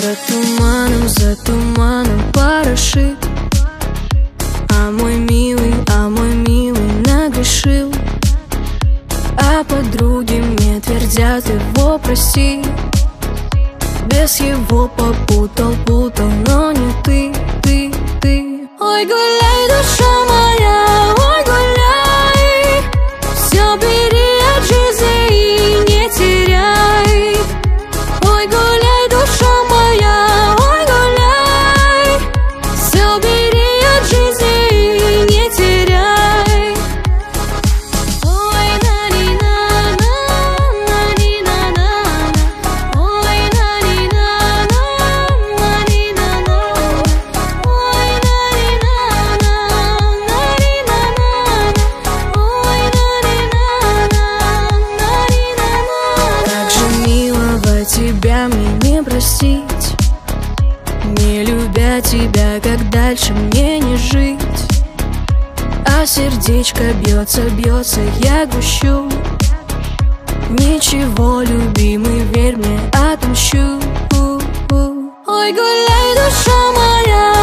за туманом порошит. А мой милый нагрешил. А подруги мне твердят его прости. Без его попутал, но не ты. Ой, гуляй, душа моя, ой, гуляй. Все бери от жизни и не теряй. Ой, гуляй, душа моя, ой, гуляй. Все бери от жизни и не теряй. Ой, на-ни-на-на, на-ни-на-на. Ой, на-ни-на-на, на-ни-на-на. Ой, на-ни-на-на, на-ни-на-на. Ой, на-ни-на-на, на-ни-на-на. Как же милого тебя мне не простить, не любя тебя, как дальше мне не жить. А сердечко бьется, я грущу. Ничего, любимый, верь мне, отомщу. Ой, гуляй, душа моя,